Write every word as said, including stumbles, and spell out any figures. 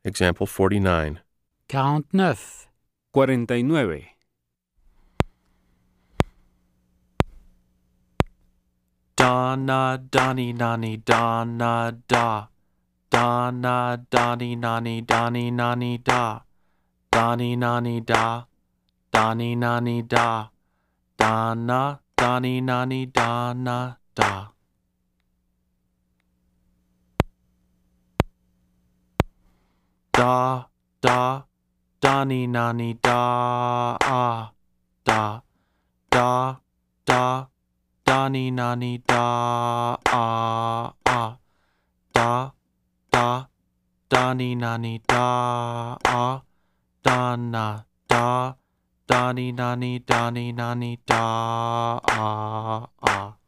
Example forty-nine. quarante-neuf, cuarenta y nueve, Donna, Donnie, Nani, Donna, Da. Donna, Donnie, Nani, Donnie, Nani, Da. Donnie, Nani, Da. Donnie, Nani, Da. Donna, Donnie, Nani, Donna, Da. Da, da, Donnie, Nani, Da, ah, da, da, da, Donnie, Nani, Da, ah, ah, da, da, Donnie, Nani, Da, ah, Donna, da, Donnie, Nani, Donnie, Nani, Da, ah, ah.